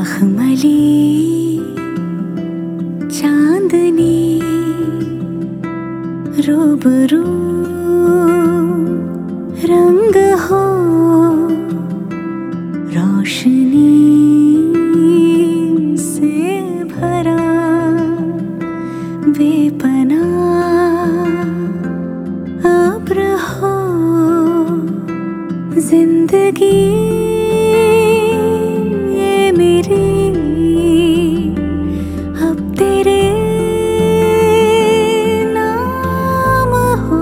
मखमली चांदनी रूबरू रंग हो रोशनी से भरा बेपनाह अब्र हो जिंदगी ये मेरी अब तेरे नाम हो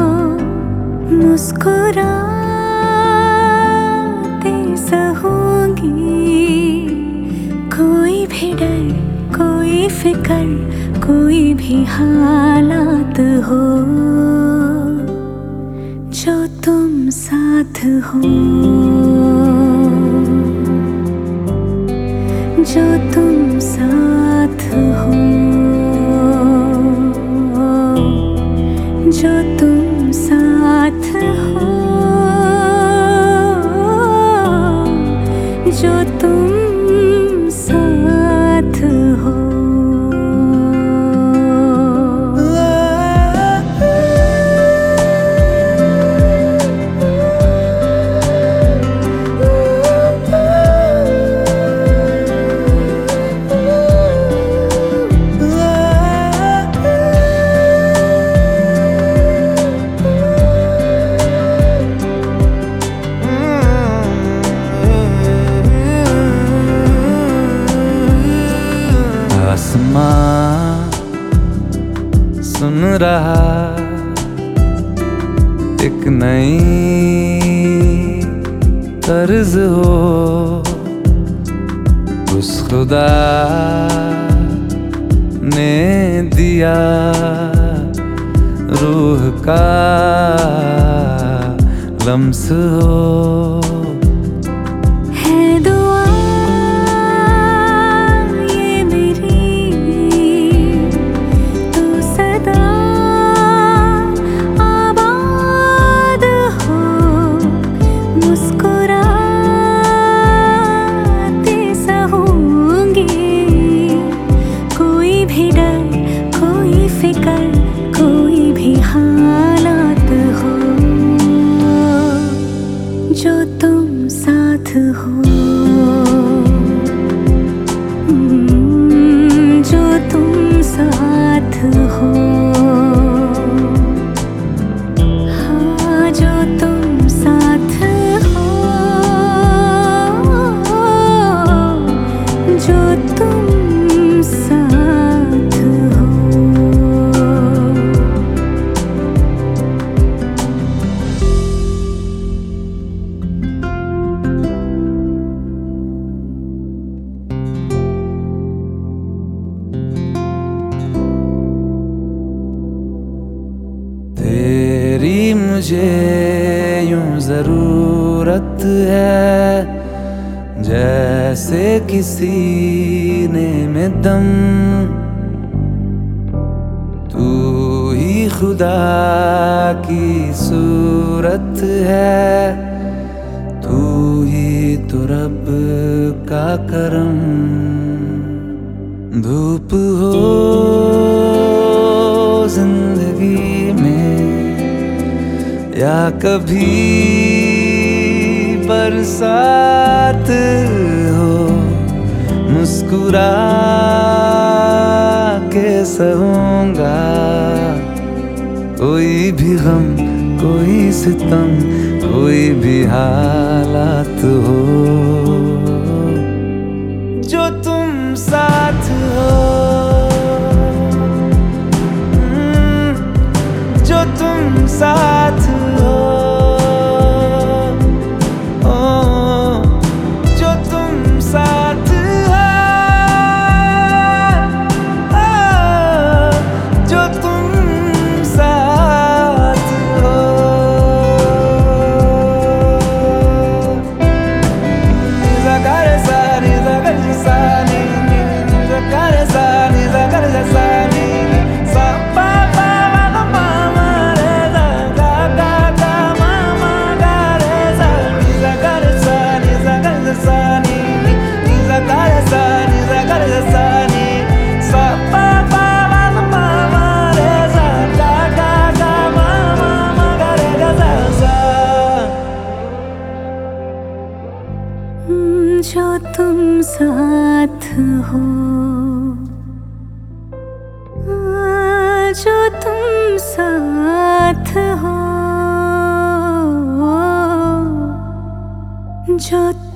मुस्कुराते सहूंगी कोई भी डर कोई फिक्र कोई भी हालात हो जो तुम साथ हो जो तुम साथ हो जो तुम साथ हो जो तुम साथ हो आसमां सुन रहा एक नई तर्ज हो उस खुदा ने दिया रूह का लम्स हो जो तुम साथ हो जो तुम साथ हो हाँ जो तुम साथ हो जो तुम साथ हो तेरी मुझे यूं जरूरत है जैसे किसी ने में दम तू ही खुदा की सूरत है तू ही तो रब का करम धूप हो जिंदगी में या कभी बरसात हो मुस्कुरा के सहूंगा कोई भी गम कोई सितम कोई भी हालात हो जो तुम साथ हो जो तुम साथ हो जो तुम साथ हो जो तुम साथ हो जो तुम साथ हो, जो तुम साथ हो, जो